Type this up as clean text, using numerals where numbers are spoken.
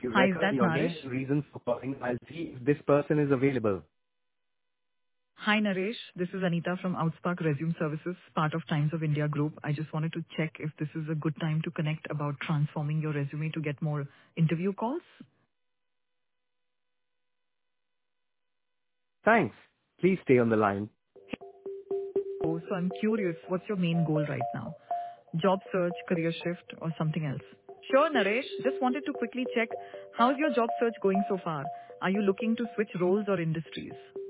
you Hi, is record that your Naresh? name and reason for calling, I'll see if this person is available. Hi, Naresh. This is Anita from Outspark Resume Services, part of Times of India Group. I just wanted to check if this is a good time to connect about transforming your resume to get more interview calls. Thanks. Please stay on the line. Oh, so I'm curious, what's your main goal right now? Job search, career shift, or something else? Sure, Naresh. Just wanted to quickly check, how's your job search going so far? Are you looking to switch roles or industries?